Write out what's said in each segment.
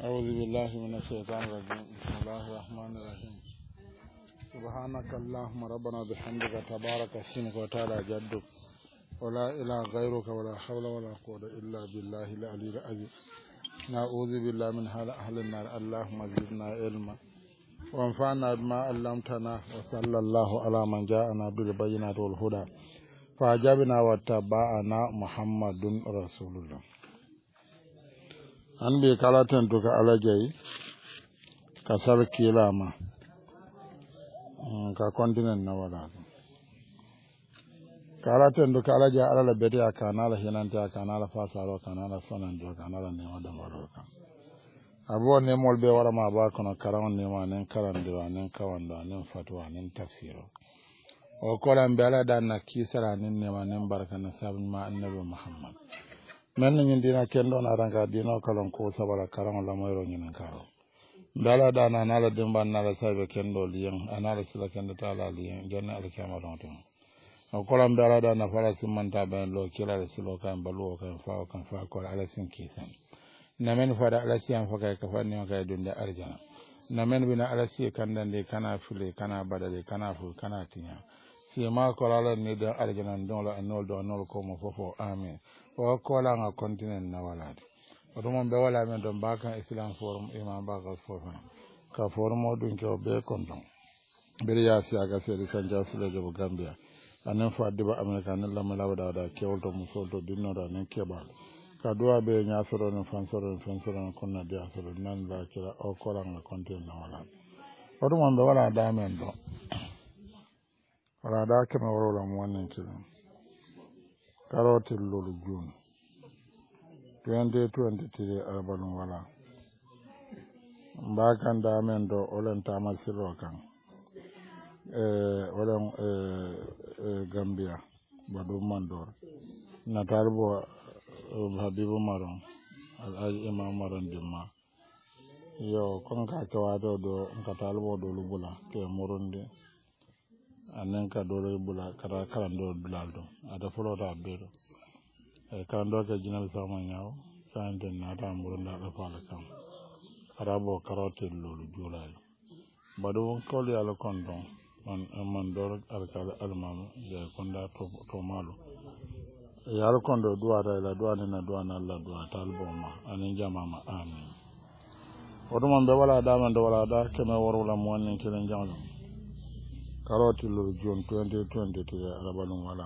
أعوذ بالله من الشيطان الرجيم بسم الله الرحمن الرحيم سبحانك اللهم ربنا بحمدك تبارك اسمك وتعالى جدك ولا إله غيرك ولا حول ولا قوة إلا بالله العلي العظيم نعوذ بالله من أهل النار اللهم زدنا علما وانفعنا بما علمتنا وصلى الله على من جاءنا بالبينات والهدى فأجابنا واتبعنا محمد رسول الله an bi kalaten to ka alajai ka sar kilama ka kontinent na wala kalaten to ka alaja alala bedi akana la hinante akana la fasaro kana la sonan do kana la ne wada waroka abo ne mol be wara ma ba kono karawon ne ma nen karandira nen kawanda nen fatwa nen tafsiro o kolan be ala dan na kisara nen ne ma nen barka na sabin ma annabi muhammad men ni dina kendo na ranga dino kalon ko sabara karam la moyro ni karo dala dana nala dimba nala sabe kendo liyen anala sila kendo tala liyen jonna al kamaro to o kolam dala dana fara simanta ben lo kila silo kan balu kan fa ko ala sin kisan namen fara ala sian fa kay ka fanni kay dunda arjana namen bina ala si kandande kana fule kana badale kana fu kana tinya si ma ko ala ni da arjana don la anol do anol ko mo fofo amen o kola nga continent na walade oto mon be wala men don baka islam forum imam baka forum ka forum o dun ko be kondon be ya si aga se de sanja sule de gambia anen fa diba america nan la mala wada da kewto musol to dinno da nen kebal ka duwa be nya soro no fansoro konna dia soro nan la kira o kola nga continent na walade oto mon be wala da men do wala da kema wala mo wonen kilo karotil lolu june 2023 albalum wala mbakan da men do olen tamasiro kan olen gambia badu mandor natarbo habibu maron al imam maron dimma yo kon ka tawado do katalbo do lubula ke murundi anen ka dole bula kara karando dulaldo ada folota bedo karando ke jinal sama nyaw sante nata murunda da fala kam arabo karote lolu julay bado koli ala kondo man dor alkal almam je konda to malu yar kondo duwata ila duwana na duwana Allah duwa talbo ma anen jamama amin oduma be wala da man do wala da keme worwala mo wonen kelen jangdo karoti lo June 2023 arabalum wala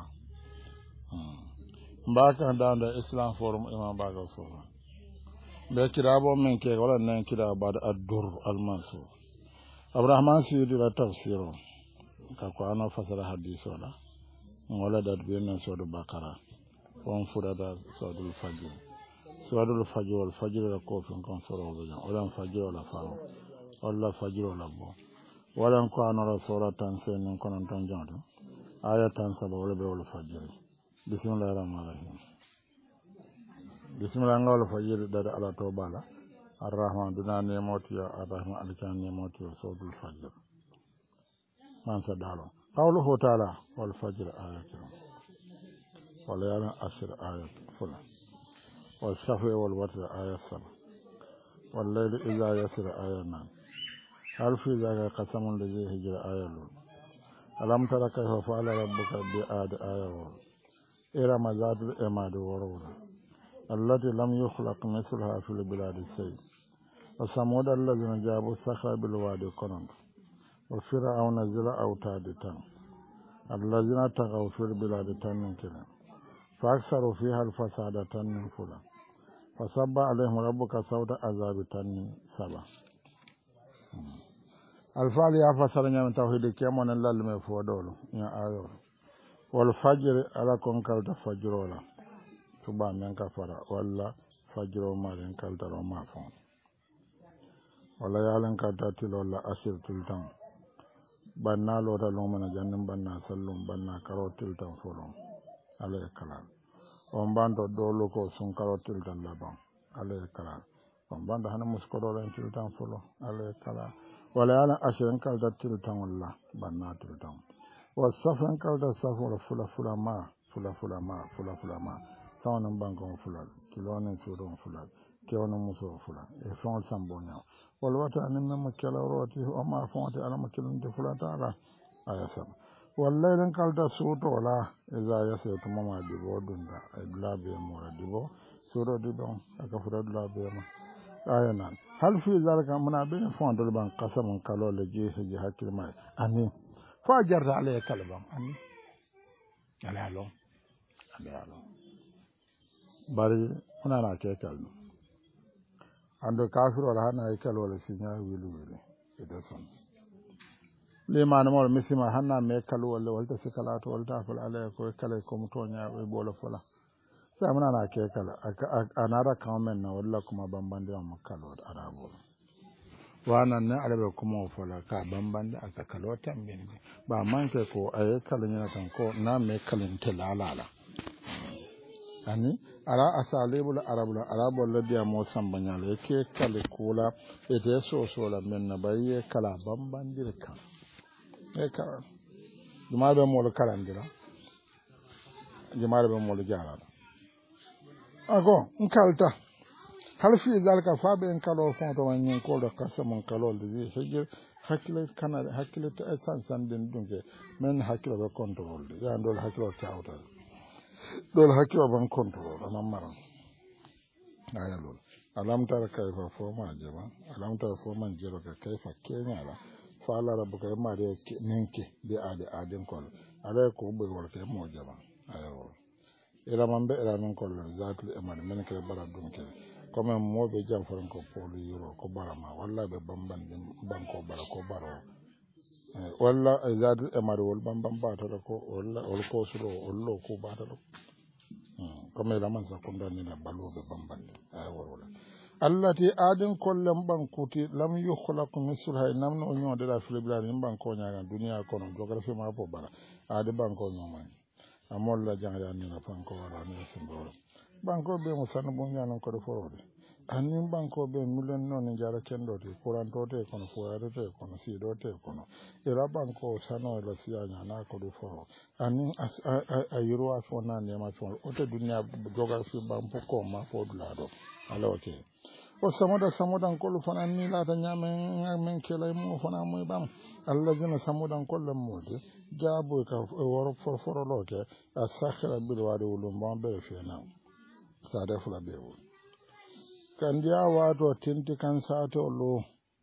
mbaka danda Islam forum imam baga forum be kirabo men ke wala nan kira bad ad-dur al-mansur abrahman sidi la tafsiro ka ko ana fasara hadiso la wala dat be nan sodo bakara on furada sodul fajr wal fajr la ko fin kon soro be wala fajr wala faro wala fajr wala bo walan ko anara suratan sen konon tan jando ayatan sabo wala be wala fajr bismillahir rahmanir rahim bismillah ngol fajr dada ala to bala arrahman duna ne motiya arrahman alkan ne motiya suratul fajr man sadalo qawluhu ta'ala wal fajr ayatun wal layalin asr ayat fulan wal shafi wal watr ayat 7 wal layli idha yasra ayatan هل في ذلك قسم الذي هجر آية ألم تر كيف فعل ربك بعاد آية إرم ذات العماد والعروج التي لم يخلق مثلها في البلاد السيء وثمود الذين جابوا الصخر بالوادي القرن وفرعون ذي الأوتاد الذين طغوا في البلاد تنكرا فأكثروا فيها الفساد تنفلا فصب عليهم ربك صوت عذاب سبع alfaali ya fasara nyam tawhid kemon lal me fo dolo nya ayo wal fajr ala kon kalta fajrola suba men ka fara walla fajro maren kalta ro ma fon wala yalan kalta tilola asir tultan banna lo ta lo mana jannim banna sallum banna karotil tan folon ala kala on bando dolo ko sun karotil tan laban ala kala on bando hana muskoro len tiltan folon ala kala wala yana ashirin kalda tiltan walla banna tiltan wasafan kalda safu fula ma sawonin bangon fulal kilonin suron fulal kewno muso fula e fon sambonya wal wata anin men kala roti o ma fonte ala ma kilunde fula taala ayasam wallahi ren kalta suto wala eza yase to mama dibo dunda e blabe mo dibo suro dibon aka fura blabe ma ayana hal fi zalika muna be fondol ban qasamun kalo le je hakil mai ani fa jarra ala kalban ani ala bari muna na ke kallo ando kafir wala hana ay kallo wala sinya wilu ida son le manamo misima hanna me kallo wala sikalato wala fal ala ko kala ko mutonya be bolo fola sai muna na ke kala anara comment na wala kuma bambande wa makalo arabo wannan ne arabe kuma fola ka bambande aka kalo tambin ba manke ko ay kala nyana kan ko na me kalin telalala ani ara asalibul arabul ladhi mo sambanyale ke kale kula ete so la menna baye kala bambandire kan e ka jumabe mo lo kalandira jumabe mo lo jarala ago nkalta hal fi zalika fa be en kalo fonto wanyen ko do kasamon kalo de hejje hakile kana hakile ta san den dunke men hakile be control ya ndol hakile tawta dol hakile ban control amamara ayalol alam tara kayfa foma jaba alam tara foma jero ka kayfa kenyala fa la rabbuka ma de nenke de adin kol ala ko be wol ke mo jaba ayalol ila mambe ila non kol zatul amane men ke bara dunke comme mo be jam faran ko polu euro ko barama walla be bamban banko bara ko baro walla zatul amare wol bambam batala ko walla wol ko sulo wollo ko batala comme la man sa ko ndani na balu be bamban ay wala allati adin kollam bankuti lam yukhlaqu misluha namno nyode la filibla ni banko nyaaga duniya kono geography ma po bara ade banko nyoma amol la jangya ni na banko wala ni simbolo banko be mo sanu bon nyano ko do forode anin banko be mulen non jara kendo de kuranto te kono fuare te kono sido te kono era banko sano la sianya na ko do foro anin ayiro afona ne ma fon o te duniya geography bampo ko ma fo dulado ala okay o samodan kollu fana ni la ta men kela mo fana mo bam alla jina samodan kollu mode jabo ka woro for loke asakhra bil wadi ulum bon be fena sa def la bewo kan dia wato tinti kan sato lo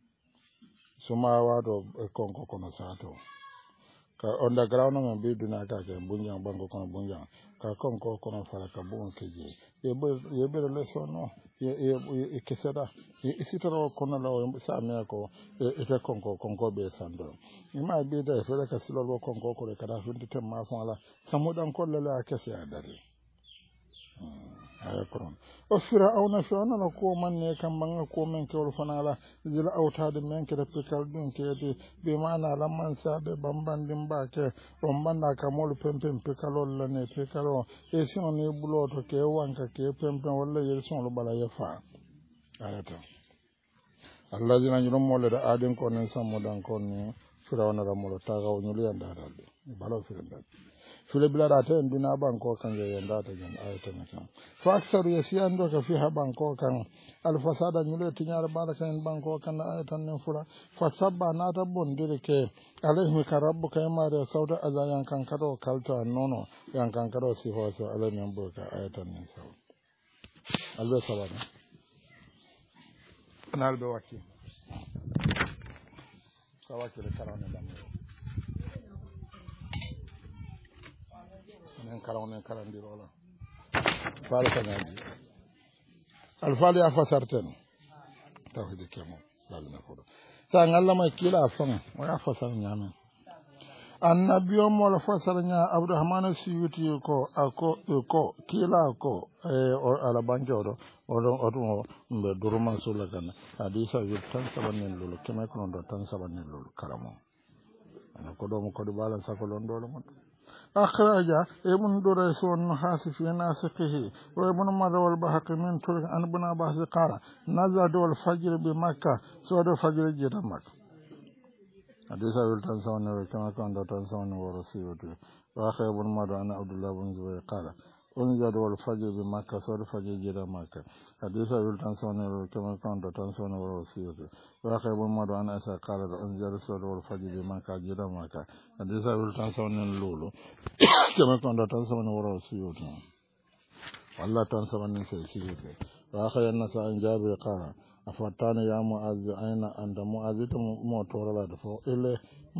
suma wato konko kono sato ka underground no be duna ka ke bunja bango kono bunja ka konko kono fara ka bon keje ye be le sono ye keseda isitoro kono la sa me ko e te konko be sando ima be da fere ka silo konko ko le kada finti tem ma fon la samudan ko le la kese adari ay koron o fira awna shona la ko man ne kam banga ko men ke wol fanala zila awtade men ke repikal dun ke be mana la man sa be bambandim ba ke o banda ka mol pempen pikalol la ne pikalo e sino ne buloto ke wanka ke pempen wala yel son lo bala ya fa ayata allazina yurmol da adin ko ne samudan ko ne fira wana la molo taga o nyuli anda dalde balo firinda fule bilara ta ndina banko kan ya yanda ta jan ayata kan fa aksaru yasiando ka fi ha banko kan al fasada nyule tinyar baraka en banko kan ayatan ne fura fa sabba na ta bondire ke alaihi ka rabbuka ma da sauda azayan kan kado kalta nono yan kan kado si hoso alaihi men boka ayatan ne saw albe sabana nal do wakki kawaki le karane lamro nen karawnen karandirola faala kañaji alfaali a fasarten tawhide kemo lalna foɗo sa ngallama kiila fon waya fasar ñamen annabi o mola fasar ña abdourahmane siyuti ko ko kiila ko ala banque oɗo oɗum ɓe duruman sulla kan hadisa wir tan saɓannen lulu keme kono ɗo tan saɓannen lulu karamo ana ko ɗomo kodi balan sakolon dole mon أخرج ابن دريس والنحاس في ناسقه وابن مر والبحق من ترك عن ابن عباس قال نزل الفجر بمكة سود الفجر جدا مكة حديث أبي التنسون كما كان تنسون ورسيوته وأخي ابن مر عن عبد الله بن زبير قال on jado wal fajr bi makka so fajr jira makka hadisa wil tan sonero kama kando tan sonero siyoto wa khaybun madu an asa qala on jado so wal fajr bi makka jira makka hadisa wil tan sonero lulu kama kando tan sonero siyoto wallah tan sonero siyoto wa khayna sa an jabir qala afatani ya muazzi aina anta muazzi to mo torala fo ele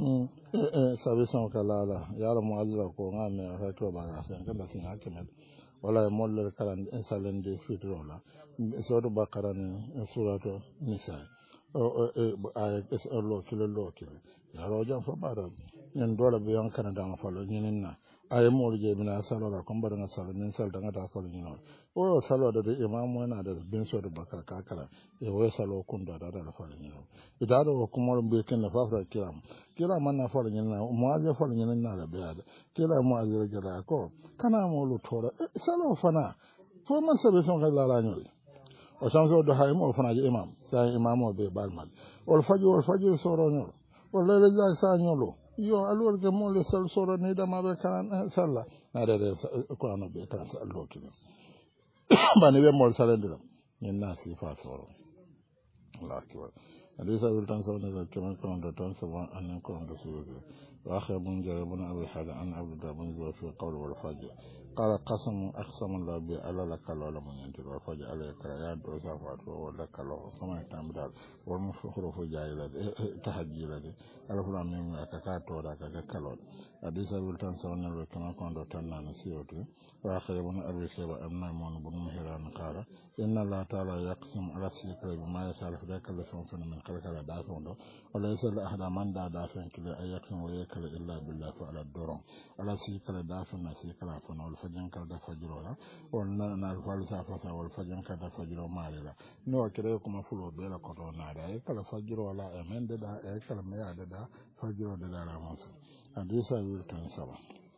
sabi son kalala ya muazzi ko ngame ha to ba ga sen kada sin hakimet wala moller karan insalen de fitrola sodo bakarani surato nisa o ay es lo kilo ya rojan fo bara en dola be yon kana da falo nyinna ay mo je bina salora ko mbara nga salo nin sal da ta falo nyino o salo da imamu na da bin so da bakar kakara e wo salo kun da falo nyino ida do ko mo be ken na fafra kiram man na falo nyina mo aje falo nyina na da be ada kila mo aje gara ko kana mo lu tora salo fana fo man sabe son kala la nyol o sanso do hay mo fana je imam sa imamo be balmal wal fajr soro nyol wala le ja sa nyolo yo alor ke mo le sal soro ne da ma be kan salla na de ko ano be kan sal lo kino bani be mo salendira ni na si fa soro Allah akbar hadisa wil tan sawne da kemen ko ndo tan so an ko ndo suude wa akha bun jarabun abi hada an abda bun zo fi qawl wal fajr qala aqsam la bi ala la kala la mun yanti wal fajr ala kala ya do sa fa to wala kala sama tamdal wal mufakhru fu jayla tahajjila de ala fula min ka to da ka kala hadisa wil tan sawne da kemen ko ndo tan na siyoto wa akha bun abi shayba amna mun bun muhiran qala inna la ta'ala yaqsim ala sikra bima yasal fi kala fon min kala da fondo wala yasal ahada man da fen kila ayaksun wa yakala illa billah fa ala doron ala si kala da fon na si kala fon wal fajjan kala da fajro la wala na fal sa fa sa wal fajjan kala da fajro malila no kire kuma fulo be la koto na da e kala fajro wala e men da e kala me ya da fajro da la masu hadisa wil tan saba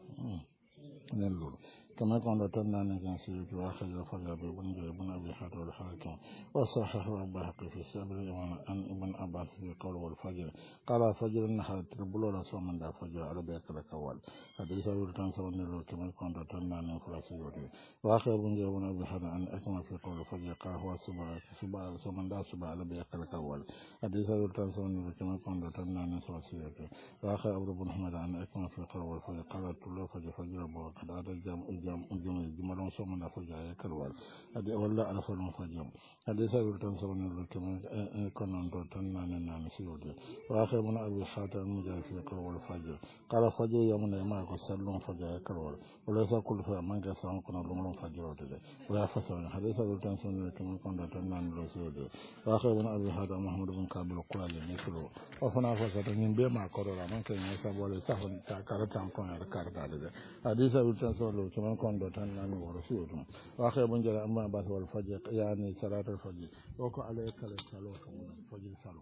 nello كما قال تنان كان سيد واخذ فجر بن ابن ابي حاتم الحاكم وصححه البيهقي في السابع عن ابن عباس في قول والفجر قال فجر النهار تربلو رسول من فجر على بيك الاول حديث ابو كان سوى كما قال تنان فلاسيوتي واخذ ابن ابي حاتم عن اكمل في قول الفجر قال هو سبع من سبع على بيك الاول حديث ابو كان سوى كما قال تنان فلاسيوتي واخذ ابو بن حمد عن اكمل في قول الفجر قال طلوع فجر ابو قد jumalon so mun da faja ya kalwal ade walla ala falon fajam ade sa tan so mun lo kemen konon do tan nan siode wa akhay mun abi hata mujafi qalwal fajr qala fajr yamna ma ko sallon faja ya kalwal wala sa kul fa man ga sa kono lon fajr de wala fa sa ade sa tan so mun kemen konon tan nan lo siode wa akhay mun abi hata muhammad bin kabil qali mislo wa fana fa sa tan be ma ko ra man kay ne sa bole sa hon ta karata ko ya karata de ade sa tan so lo kemen kondo tan nami woro siwtum wa khay bon jara amma bas wal fajr yani salatul fajr o ko alayka salo kam fajr salo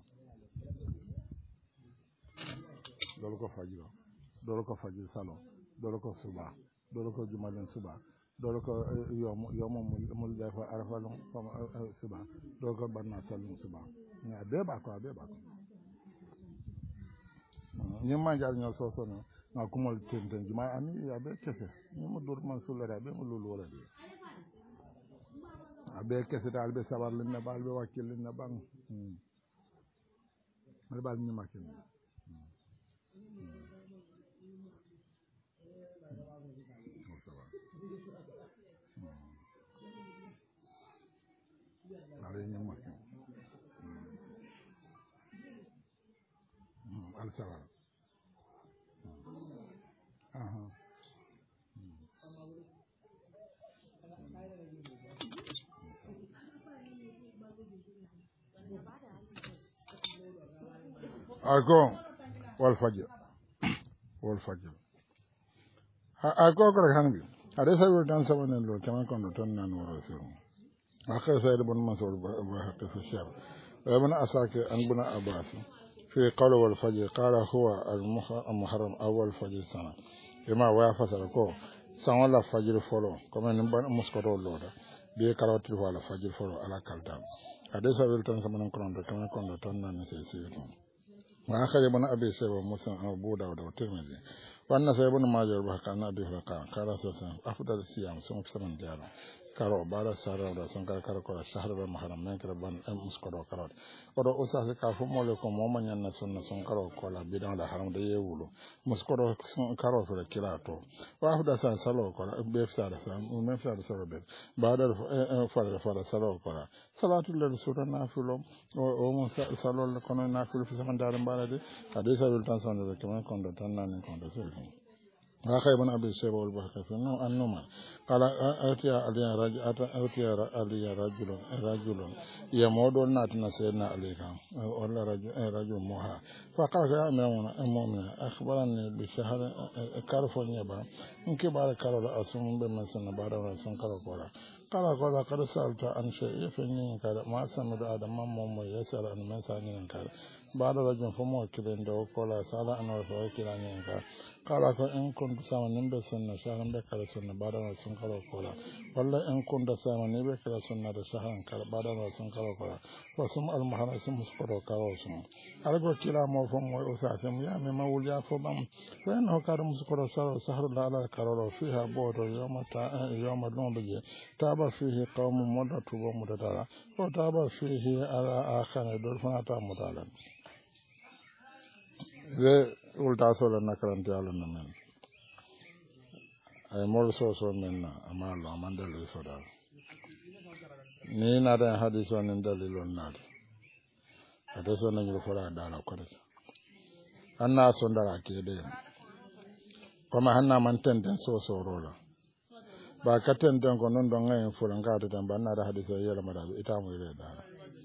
dolo ko fajr salo dolo ko suba dolo ko jumalen suba dolo ko yomo mul dafa arfalon suba dolo ko banna salon suba ya be ba ko nyimma jar ñoo sosono na kumal tenten juma ami ya be kese ni mo dur man sulere be mo lulu wala de abe kese dal be sabar linna bal be wakil linna bang mal bal ni makin ale ni makin al sabar ako wal fajr ako ko hanbi ade sabu tan sabanen lo kama kondo tan nan woro so akhir sayyid ibn mas'ud wa hatta fi shab wa ibn asaki an ibn abbas في قول والفجر قال هو المحرم أول فجر سنة لما وافسر كو سنولا فجر فلو كما نبان مسكرو لودا بي كاروتي ولا فجر فلو على كالتام حديث التان سمن كون كما كون تان نسيسي وآخر ابن أبي سيب ومسلم أبو داود والترمذي wannan sai ibn majah ba kana da haka kala sosan afdal siyam sun fitan jara karo bara sara da sun ka karo ko shahar da muharram men kala ban muskoro karo odo usa se ka fu mole ko mo manyan na sunna sun karo ko la bidan da haram da yewulo muskoro sun karo so da kila to wa afdal sa salo ko be fsa da sa men fsa da salo be badar fara salo ko salatul lil sura nafilu o mo salo ko nafilu fi zaman daram balade hadisa bil tan san da kemen kon da tan nan kon da so أخي بن أبي شيبة والبهقي في النوم قال أتي علي رجل يمود ناتنا سيدنا علي ولا رجل موها فقال يا مؤمن أخبرني بشهر كارفونيا با إن كبار كارول أسوم بمسنا بعد رسول كارول قال قد سألت عن شيء فإني قال ما سمعت آدم مم يسأل عن من سألني قال بعد رجل فمو كلين دو قال سأل عن رسول كلاني قال إن كنت سامن بسنة شهرا بكرة سنة بعد رسول كارول ولا إن كنت سامن بكرة سنة شهرا بعد رسول كارول فسم المحرم سم سكرو كارول سم أرجو كلا ما فم وأساسم يا مما وليا فبام فإنه كان مسكرو شهر لا على كارول فيها بود يوم لون بيجي تاب فيه قوم مدة ومدة وتاب فيه على آخر دول فناتا مدالا ذي ultaso la nakaranti ala na men ay mol so men amalo amandal so dal ni na da hadiso nen dalilon na hadiso na ngi fara dala ko de anna so ndara ke de kuma hanna man tenden so rola ba ka tenden ko non don ngay fulan ga da ban na da hadiso yela mada ita mu ire dala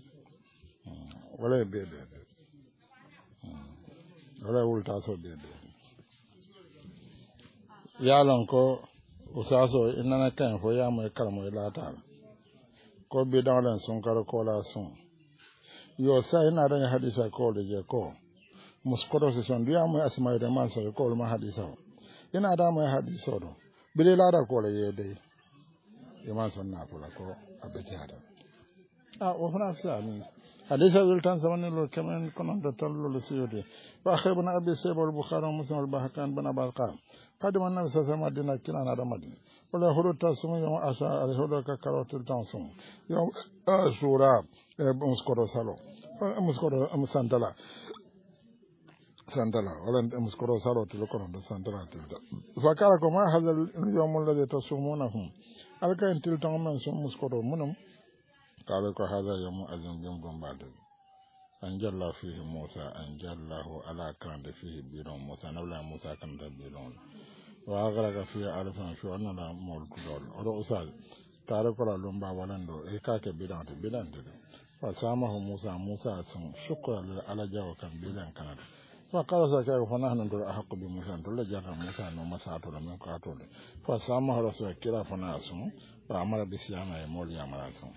wala be wala ultaso be yalon ko usaso inana kan fo ya mai kalmo ilata ko bi dawlan sun kar ko la sun yo sai ina da hadisa ko da je ko muskoro se son biya mai asma da man sai ko ma hadisa ina da mai hadiso do bile la da ko le ye dai iman son na fula ko abeti hada o fana sa mi حديث الولتان زمان لو كمان كنا نتطلع للسيودي وأخي بن أبي سيب والبخاري ومسلم والبهقان بن أبي القاسم قدم النبي صلى الله عليه وسلم مدينة كنا على مدينة ولا هو تاسم يوم أشاء هو ككروت التاسم يوم سورة مسكرو سالو مسكرو سانتلا ولا مسكرو سالو تلقون سانتلا تلدا فكاركم ما هذا اليوم الذي تصومونه ألقى أن تلتهم من سوم مسكرو منهم قال هذا يوم أذن جنبهم بعد أنجل فيه موسى أنجله على كان فيه بيرون موسى نولا موسى كان بيرون وأغرق فيه ألفا شو أن لا ملك دول أرو أسال تارك لا لومبا ولندو إيكاك بيران تبيران تدو فسامه موسى سن شكرا على جاو كان بيران كان فقال سكاي فنحن ندور أحق بموسى ندور جاء موسى نوما ساتو لمن قاتل فسامه رسول كلا فناسون فأمر بسيانا يمول يامراسون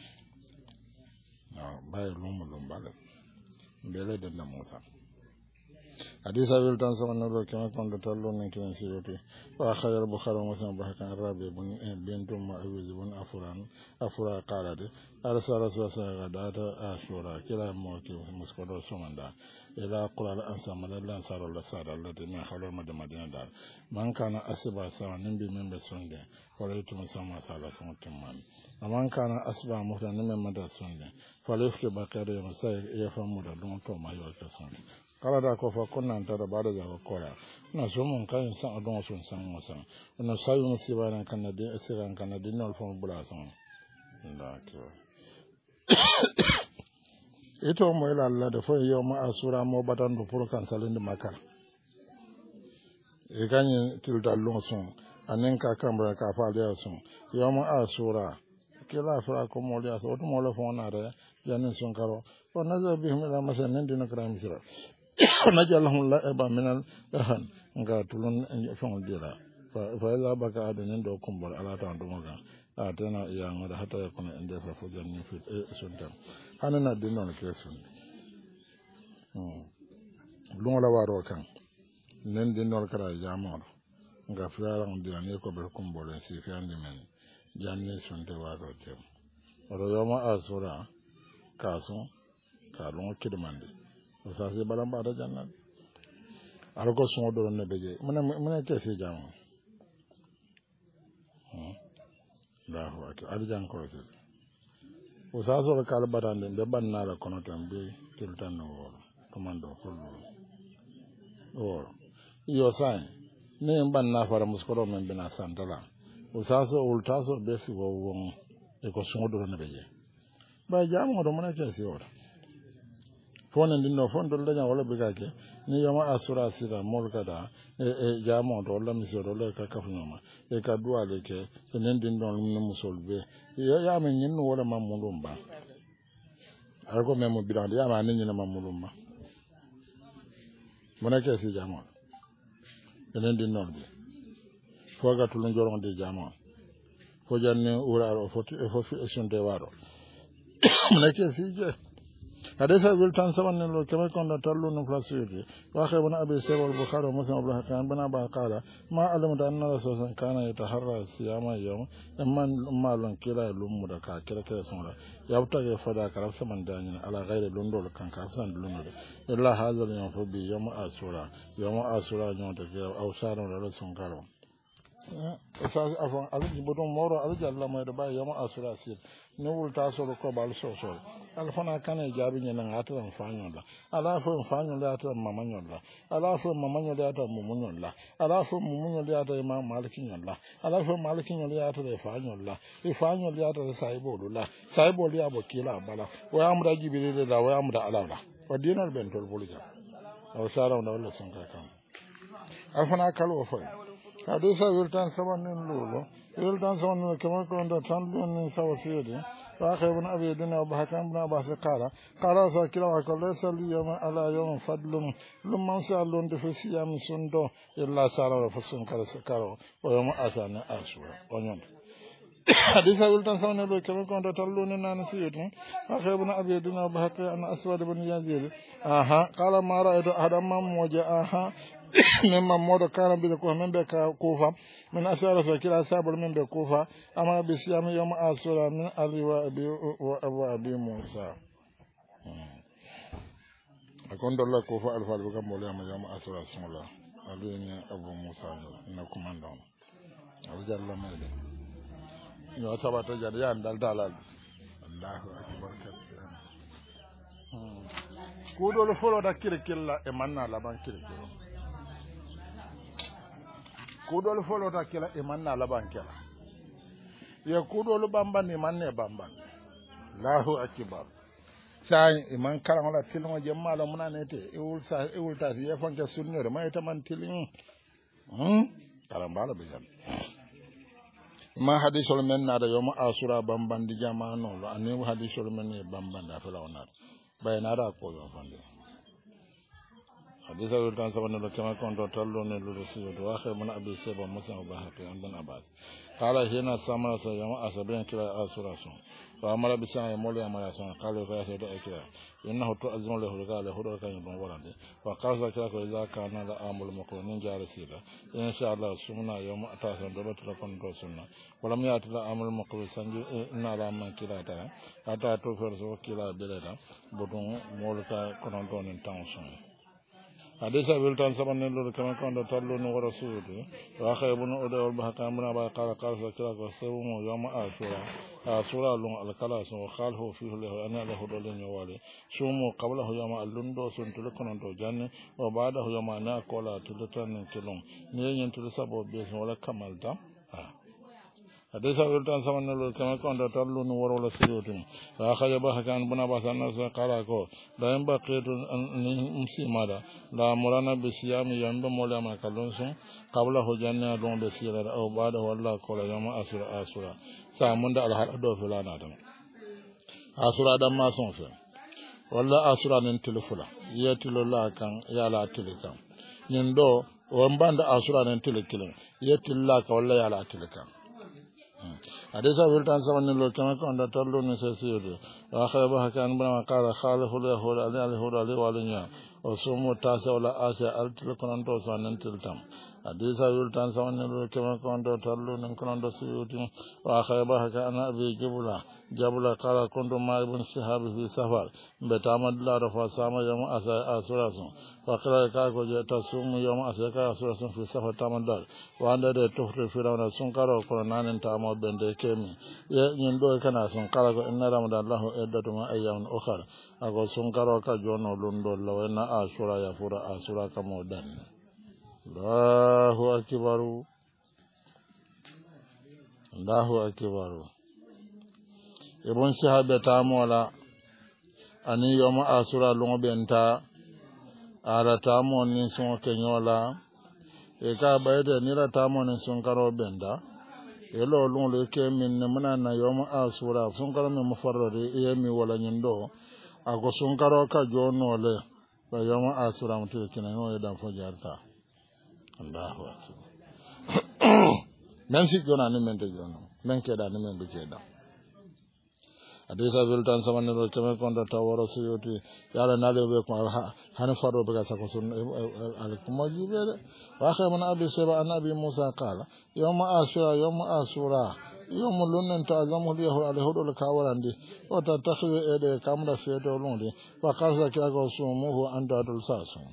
باي لوم بالك بلا دنا موسى حديث أبي التان سمع نور كما كنت تلون كن سيرتي وأخرج البخاري ومسلم بحكم الرابع بنت معوذ بن أفرا قالت أرسل رسول الله غداة عاشوراء كلا موكي مسكور سمندا إلى قرى الأنصار من الأنصار الأنصار التي من حول المدينة دار من كان أسبع سوا نبي من بسونده وليت مسامع سالا سمكمان ومن كان أسبع مهتم من مدى سونده فليفك بقير مساء يفهم مدى دون توما يوكي سونده kala da ko fa kunna ta da bada da kola na so mun kan san adon sun san wasa na sayu musiba ran kan da asiran kan da nol fon bula san da ke ito mo ila Allah da fa yau ma asura mo batan do pour kan salin maka e ganyi tilda lonson anen ka kambra ka fa da sun yau ma asura kila fa ko mo ya so to mo le fon na re yanin sun karo to nazo bihim ila masanin din kram sira najalahum la'aba min al-ahan nga tulun fon dira fa ila baka adanin do kumbal ala ta do maga atana ya ngada hata ya kuna inde fa fujan ni fi sunta hanana dinon ke sun lunga waro kan nen dinon kara jamor nga fiara ndia ne ko be kumbal si fi ande men janni sunte waro tem ro yoma asura kaso ka lunga kidmande sase balam bada jannat alko sumo do ne beje mena ke se jam Allahu akbar arjan ko se o sa so kala batande be banna la kono tan be tiltan no komando fullo o iyo sai ne banna fara muskoro men bina santala o sa so ultaso be si wo won e ko sumo do ne beje ba jam do mena ke se ora fone ndinno fon do daña wala be gake ni yama asura sira molkada e jamo to la misio do le ka kafnoma e ka duale ke nen dindon ni musolbe ya men nyin wala mamulum ba ay ko memo bidande ya ma nen nyin mamulum ba mona ke si jamo nen dindon be foga tulun joron de jamo fo janne uraro foti e fofi e sonde waro mona ke si je حديث أبي التنسبن لو كما كنا تلو نفلسيتي وأخي ابن أبي سيب البخاري ومسلم بن حكام بن أبا قال ما علمت أن الرسول كان يتحرى صيام يوم ما لن كلا يلوم مدكا كلا سمرا يبتغي فدا كرف سمن دانين على غير لندول كان كافسان لندول إلا هذا اليوم فبي يوم أسورا يوم تكي أو سارا ولا سنكارو afan alji bodon moro alji Allah mai da bai yama asura sir ne wulta so ko bal so alfana kana jabi nyana ngata ran fanyo la ala fo fanyo la ta mamanyo la ala fo mamanyo la ta mumunyo la ala fo mumunyo la ta ma maliki la ala fo maliki la ta fanyo la e fanyo la ta saibo la saibo ya bokila bala wa amra jibiri da wa amra ala wa dinar ben tol bolija aw sara wala sun ka kan afana kalo fo hadisa wiltan sabanin lolo wiltan sabanin kama konda tanbun sawasiyadi wa khaybun abi dunya wa hakam ibn abbas qala sa kila wa qala sali yawma ala yawm fadlum lumman sa'alun de fisiyam sundo illa sara wa fasun kala sakaro wa yawma asana aswa onyon hadisa wiltan sabanin lolo kama konda talun nan siyadi wa khaybun abi dunya wa hakam aswad ibn yazid qala ma ra'aytu adamma moja memma modo kana bi ko membe ka kufa min asara so kila sabul membe kufa ama bi siyam yawm asura min ali wa abi musa akon dolla kufa alfa bi kam mole ama yawm asura sumula ali ni abu musa na komandon abu jalla mede yo sabata jadi ya dal dalal Allahu akbar ko do le folo da kirkilla e manna laban kirkilla kudol folota kila imanna laban kila ya kudol bamban imanne bamban Allahu akbar sai iman kala wala tilmo jemmala munanete e wulta si e fonke sunnore may taman tilin karambala be jam ma hadithul men nada yoma asura bamban di jamano lo ane hadithul men bamban da fala onat baynara ko yo fande حديث أبي الكان سبحانه كما كنت تلون للرسول وآخر من أبي سيبا مسلم وبحقي عن بن عباس قال هنا سامر سيما أسبين كلا أسراسون فأمر بسان يمولي أمر أسان قال فأسد أكلا إنه تؤذن له رقال هدو كان يبن ولده وقال ذلك إذا كان لآمل مقرنين جارسيلا إن شاء الله سمنا يوم أتاسا دبت لكم رسولنا ولم يأتي لآمل مقرن سنجي إن على من كلا تا أتا توفر سوى كلا بلدا بدون مولكا كنانتون تانسون حديث أبي التان سبحان الله كما كان تطلون ورسوله وآخر ابن أدى والبحكام بن أبا قال سكراك وسوم يوم آسورا لون الكلاس وخاله فيه له أن له دولين يوالي سوموا قبله يوم اللندو سنتلقون أنتو جاني وبعده يوم أنا قولا تلتان كلون نيين تلسابو بيس ولا كمال دام حديث أبي التان سبحان الله كما كان تطلون ورسوله وآخر بحكام بن أبا قال لا ينبغي مسيمادا لا مولانا بسيام ينبغي مولانا كالونسون قبله جنة دون بسيرة أو بعد والله قول يوم أسرى سامند على هذا فلانا دم أسرى دم ما سونف والله أسرى ننتلفلا يتلو لا كان يلا تلكام يندو ومبند أسرى ننتلكلم يتلو لا كان والله يلا تلكام حديث أبي سبحان الله كما كان تطلون نسيسيره وآخر بحكان بنا قال خالف اليهود عليه اليهود عليه والنيا وصوموا تاسع ولا آسيا ألتلكن أنتو سانن تلتم hadisa yultan sawanne kema kondo tallu nan kondo suyuti wa khayba haka ana abi jabula qala kuntu ma ibn shihab fi safar betamad la rafa sama yam asurasun wa qala ka ko je tasum yam asaka asurasun fi safar tamadal wa anda de tofre firawna sun karo ko nanen tamo bende kemi ye nyin do kana sun kala ko inna ramadallahu iddatu ma ayyam ukhra ago sun karo ka jono lundo lawena asura ya fura asura kamo dan Allahu akbaru ibn shahabe tamola ani yoma asura lungo benta ara tamo ni sun kenyola e ka bayde ni ra tamo ni sun karo benda elo lungo ke min muna na yoma asura sun karo mi mufarrade e mi wala nyindo ago sun karo ka jono le ba yoma asura mutu kinano e dan fo jarta Allahu akbar men si jona ni men de jona men keda ni men keda adisa sultan samanne do keme kondo taworo suyoti yalla nale be ko hani faro be ka ko sun al kumajibe wa khaymana abi saba annabi musa qala yawma asura yawmul lunnen ta'zamu lihu alhudu kawarandi wa tatakhiru ede kamra fedo lundi wa qasa ka go sumuhu anda dul sasun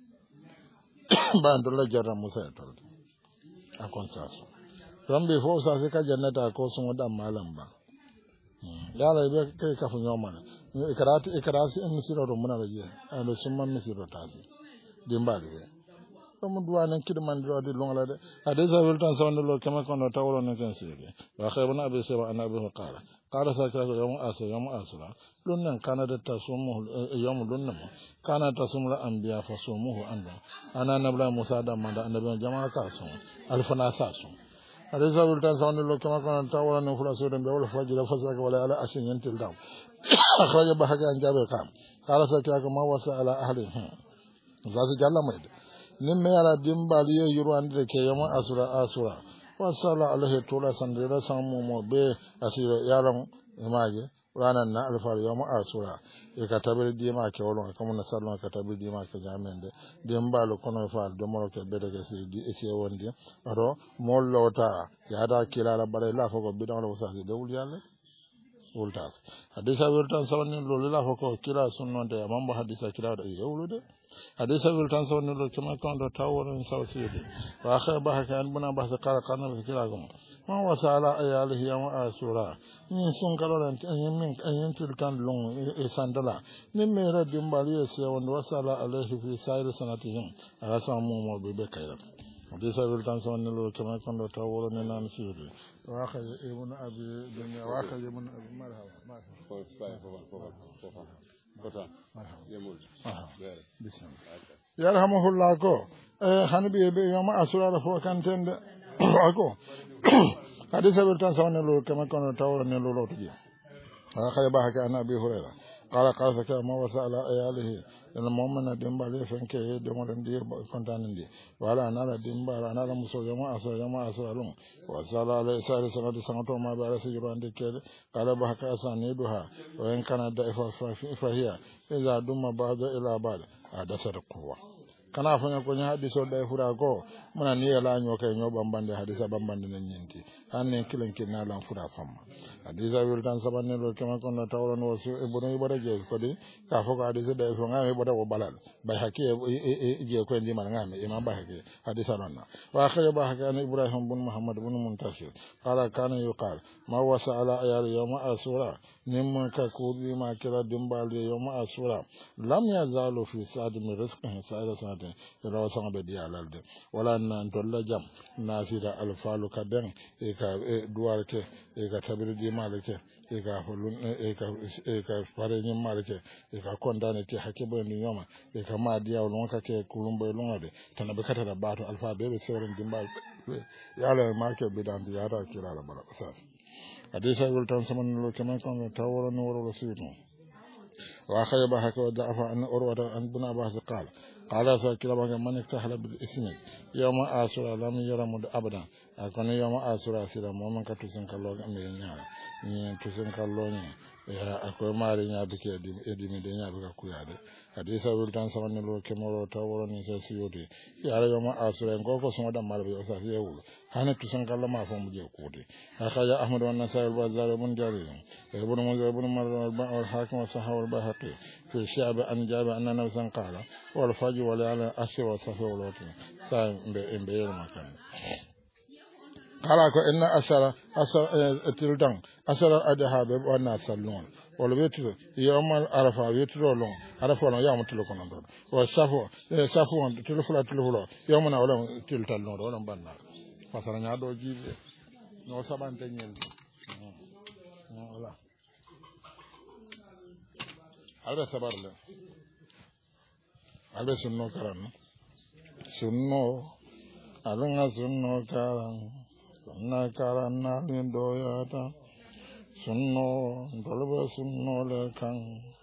bandola jarra musa to akon sasun rambe fo sa se ka jannata ko sun da malam ba yala be kai ka fu nyoma ikarati en siro do muna je alo summan misiro tasi dimbali be mu duwanen kidman do di longla de adesa weltan sawndolo kema kono tawro ne kan sirbe wa khaybana abi saba anabi qala sakra yawm asra lunnan kana da tasumu yawm lunnam kana tasumul anbiya fasumuhu anda ana nabla musa da manda annabi jama'a kasun alfana sasun adesa weltan sawndolo kema kono tawro ne fula so dembe wala fajira fasaka wala ala asin yantil daw akhraja bahaka an jabe kam qala sakra ma wasa ala ahli zazi jalla mayde nimme ala dimbali ye yuru ande ke yama asura wasala alaihi tola sandira samu mo be asira yaran imaje ranan na alfar yama asura e ka tabir di ma ke wolon kamun na salon ka tabir di ma ke jamende dimbalo kono fa do mo ke be daga sir di ese wondi ado mollota ya da kilala bare la fo ko bidan la wasa de wul yalla wultas hadisa wultan sawni lo la fo ko kila sunnonde amambo hadisa kila do yewlude hadisa wiltan so no kema kondo tawron sawsidi wa akhir bahaka an buna bahsa qala qana fikira gum ma wasala ayalihi yawm asura ni sun kaloran min yin tilkan long e sandala ni me radim bali se won wasala alaihi fi sayr sanatihim asa mo be kayra hadisa wiltan so no kema kondo tawron nan sidi wa akhir ibn abi dunya wa akhir ibn abi marhaba kota yemul yarhamuhullah ko hanbi be yama asura fo kan tende ko hadisa bertan sawane lo kama kono tawra ne lo to ji khayba haka annabi hurayra qala saka ma wasala ayalihi el momana dimbale fenke de mo den dir kontanindi wala nala dimbala nala muso yama asura lum wasala ala sare sanadu sanato ma ba rasi jurande kede qala ba haka asane duha wa en kana da fa hiya iza dumma ba'da ila ba'd adasar quwwa kana fanya kwenye hadiso da fura ko muna ni yala nyo kay nyo bambande hadisa bambande nan nyinti hanne kilen kinna lan fura famma hadisa wil tan sabanne lo kema kon na tawron wasu e bono ibada je ko di ka fo ko hadisa da fo ngame boda ko balal bay hakke je ko ndi man ngame imam ba hakke hadisa non wa akhir ba hakke an ibrahim bin muhammad bin muntashir qala kana yuqal ma wasa ala ayal yawm asura nimma ka ko bi ma kira dimbal yawm asura lam yazalu fi sa'd min rizqihi sa'ida sa'd rawa sama be di alalde wala nan tolla jam nasira alfalu kaden e ka duarte e ka tabiri di malike e ka holun e ka pare nyim malike e ka kondane ti hakibo ni nyoma e ka ma dia won ka ke kulumbo lungade tan be kata da bato alfa be sewren dimbal yala marke bidan di yara kila la bala sas hadisa wal tan sama no kama kon taworo no woro situ wa khayba haka wa da'afa an urwata an buna bahs qala قال ساكلا بان من اكتحل بالاسم يوم آسرا لم يرمد أبدا أكون يوم آسرا سيرا مومن كتوسن كاللوغ أمين نيارا توسن كاللوغ أكون ماري نيابك يدمي دي نيابك كويادة حديث أولتان سمان نلو كمورو تاورو نيسا سيوتي يارا يوم آسرا نكوكو سمدا ماربي وصافي يقول هانا توسن كالله ما فهم جيو كودي أخاج أحمد والنسائي البازار بن جاري ابن منذر بن مر والحاكم والصحابة والبيهقي في الشعب أن جاب أن نفسا قال والفجر ولعلى أشر وصفي والوطن سايم بإمبير مكان قال إن أسر أدها بوانا سلون والبيتر يوم عرفة بيتر لون عرفة لون يوم تلقون دون والصفو تلفلا يومنا ولا تلتلون ولا بنا مثلا يادو جيب نو سبان تنيل ولا هذا سبار له هذا سنو كران سنو هذا سنو كران سنو كران نالين دوياتا سنو دلبا سنو لكان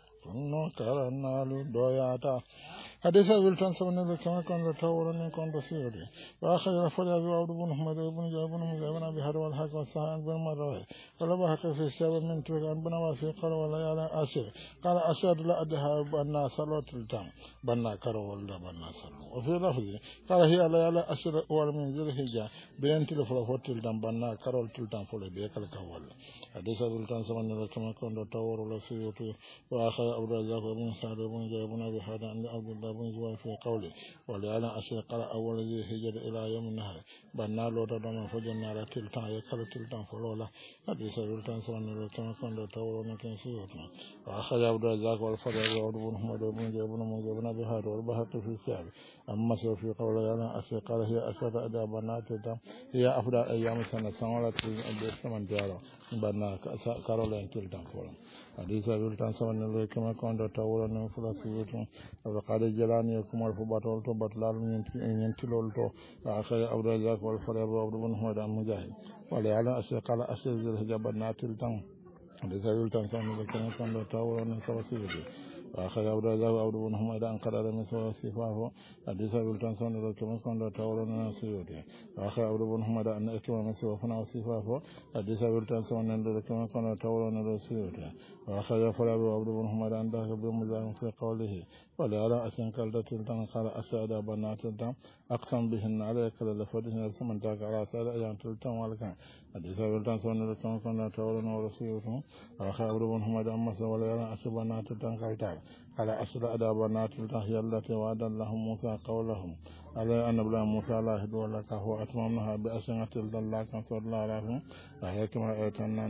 سنو كران نالين دوياتا حديث أبيلتان سبحانه كما كان لتاورا كان بسيري وآخر رفض أبي عبد بن محمد بن جابر بن مزابنا بهر والحق والسهان بن مروه ولما حق في الشاب من تلك أن بنا وفي قال ولا يعلى أسر قال أسر لا أدها بنا صلوة التام بنا كرو ولا بنا صلو وفي لفظ قال هي لا يعلى أسر أول من ذي الحجة بين تلفلا فوت التام بنا كرو التام فولا بيكال كوال حديث أبيلتان سبحانه كما كان لتاورا لسيوتي وآخر عبد الرزاق بن سعد بن جابر بن أبي حاتم عند عبد الله بن زوال في قوله ولعلى أشر قال أول ذي هجر إلى يوم النهر بنا لوتا دم فجرنا على تلتان يكال تلتان فلولا حديث أبيلتان سبحانه كما كان لتاورا نكن سيوتنا وآخر عبد الرزاق والفضل وعبد بن محمد بن جابر بن أبي حاتم والبهقي في الشعب أما في قوله لعلى أشر قال هي أشر أدى بنات التام هي أفضل أيام سنة سنوات بسمن جارة بنا كارولين تلتان فلولا حديث أبيلتان سبحانه كما كان لتاورا نفلا سيوتنا وقال جلاني يكم الفباتول تو بطلال ينتلول تو آخر عبد الرزاق والفضل وعبد بن محمد المجاهد ولعلى أشر قال أشر ذي الحجاب ناتل تان حديث أبيلتان سبحانه كما كان لتاورا نفلا سيوتنا وآخر عبد الرزاق وعبد بن محمد أنقر من سوى صفاه حديث أبيلتان سبحانه كما كان لتاورا نفلا سيوتنا وآخر عبد بن محمد أن أكتب من سوى فنا وصفاه حديث أبيلتان سبحانه كما كان لتاورا نفلا سيوتنا وآخر يفرع عبد بن محمد أن ذاك بمزاح في قوله ولعلى أسن كالدة تلتان قال أسعد بنات تلتان أقسم بهن عليك لفدهن السمن تاك على أسعد أيام تلتان والكان حديث أبيلتان سبحانه كما كان لتاورا نفلا سيوتنا وآخر عبد بن محمد أمس ولعلى أسعد بنات تلتان كالتان على أسعد بنات تلتان هي التي وعد الله موسى قولهم على أن ابن موسى لا هدو لك هو أتممها بأسنة تلتان لا كان صلى الله عليه وسلم وهي كما أتنا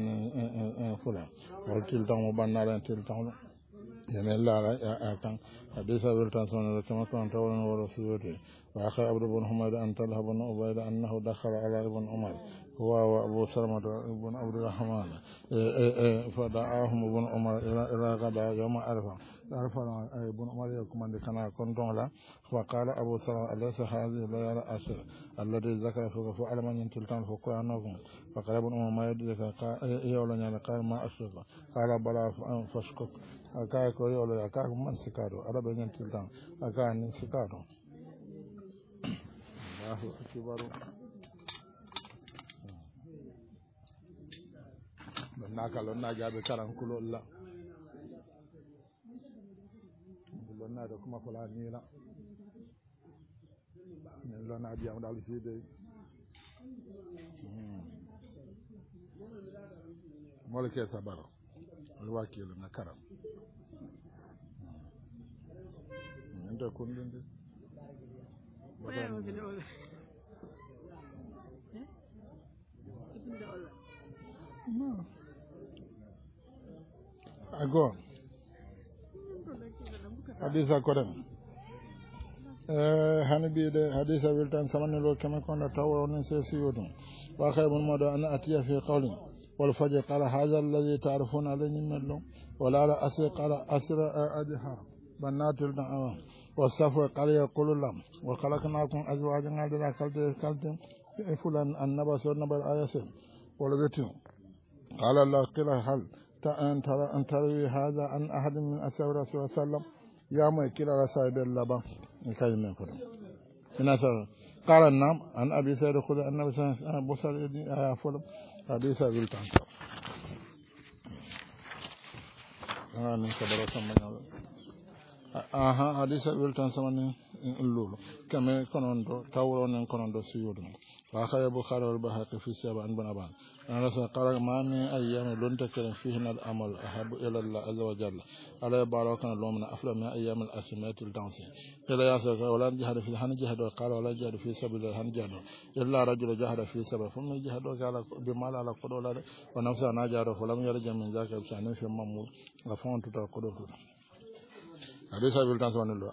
فلان والتلتان مبنى لن تلتان يعني الله أتان حديث أبيلتان سنة كما كان تولن ورسوله وآخر عبد بن محمد أن طلحة بن عبيد أنه دخل على ابن عمر هو وأبو سلمة بن عبد الرحمن فدعاهم ابن عمر إلى غدا يوم عرفة ابن عمر يكون عند كنا كنتم لا فقال أبو سلمة أليس هذه ليلة أشر الذي ذكر فوق فعل من تلتان فوق أنهم فقال ابن عمر ما يدرك قال ما أشرك قال بلا فاشكك أكاك ويولا أكاك من سكارو أرى بين تلتان أكاك من سكارو الله أكبر ناكلو ناجاب كرام كل الله لنا دكما فلا نيلا لنا بيام دال في دي مولكي صبر الواكيل نكرم انت كون دي ago hadisa kodem hanabi de hadisa wiltan samane lo kama kono tawo non se siyodum wa khaybun modo an atiya fi qawlin wal fajr qala hadha alladhi ta'rifuna alayhi min lo wala ala asra qala asra adha banatul da'awa wasafu qala yaqulu lam wa khalaqnakum azwajan adala kalten fulan annaba sunnabar ayasin wala betu qala la qila hal أن تروي هذا عن أحد من أصحاب رسول الله صلى الله عليه وسلم ya mai kila rasa da laban in kai ne ko ina sa qaran nam an abi sa'id khudri annabi sallallahu alaihi wasallam busal ya fulu hadisa bil tan ni sabara sama hadisa bil tan sama ni lulu kame konondo tawro konondo suyudu وأخرج البخاري والبيهقي في سياق عن ابن عباس أن رسول قال ما من أيام لن تكن فيهن الأمل أحب إلى الله عز وجل على بارك الله من أفضل من أيام الأسماء الدانسي إلى ياسر ولا جهاد في الهن جهاد وقال ولا جهاد في سبيل الهن جهاد إلا رجل جهاد في سبيل ثم جهاد قال بمال على قدر ونفسه نجار فلم يرجع من ذاك بشأن في ممول وفون تتقدر هذا سبيل الدانسي ونلو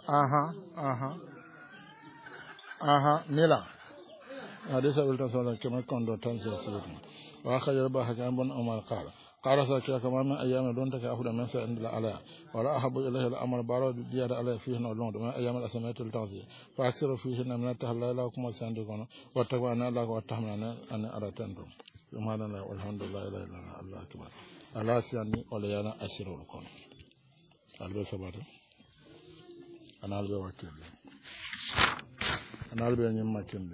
ميلا حديث أبي الرسول كما كان تنسى سيدنا وأخرج البيهقي عن ابن عمر قال سكيا كما من أيام دون تك أفضل من سعند العلاء ولا أحب إليه الأمر بارو ديار عليه فيه نولون من أيام الأسماء التنسي فأكثر فيه من التهلا لكم سندكم وتقوانا لك وتحملنا أن أرتندم سبحان الله والحمد لله إلا الله أكبر الله سياني وليانا أشير لكم ألبي سبات أنا ألبي وكيل أنا ألبي نيم مكين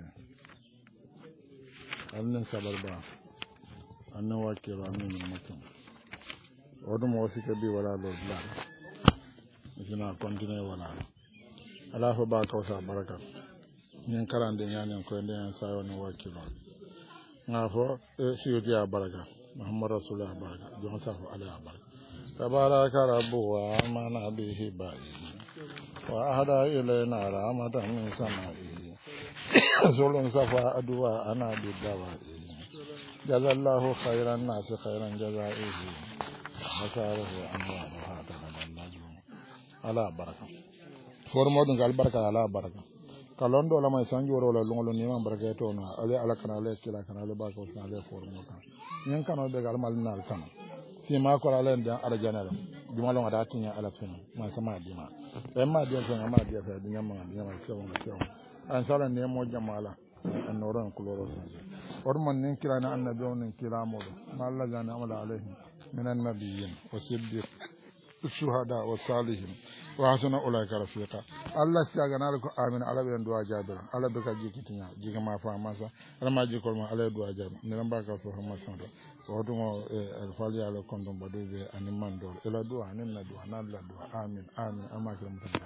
annin sabar ba annin wakero annin mutum wadda ma wasu ka bi wala lordla suna kontine wala alafa ba kausa baraka yin karan din yanin koyin din yan sayo ni wakero nga fo siyuti a baraka muhammad rasulullah baraka jon safu ala baraka tabaraka rabbu wa amana bihi ba'i wa ahada ilayna rahmatan min sama'i zulun safa adwa ana bidawa jazallahu khairan nas khairan jazaihi masaruhu amwalu hada najum ala baraka formodun gal baraka ala baraka kalondo la may sanjoro la longolo ni man baraka to na ale ala kana le kila kana le bako na le formoda nyen kano be gal mal nal kano si ma ko ala ndan ala janala jumalo ngada tinya ala fin ma sama dima e ma dia so ma dia fa dinya ma so an sala ne mo jamala an noran kuloro orman nin kila na annabi on kila mo ma Allah jana amala alaihi minan nabiyyin wa siddiq shuhada wa salihin wa hasuna ulaika rafiqa Allah siaga na ko amin ala be ndo ajado ala be ka jikitinya jiga ma fa masa ala ma jikol ma ala do ajado ne lamba ka so ma sando o do mo al fali ala kondom bodo be animan do ela do anin na do na la do amin amin amma ke mo tan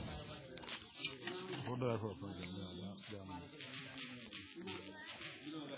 What do I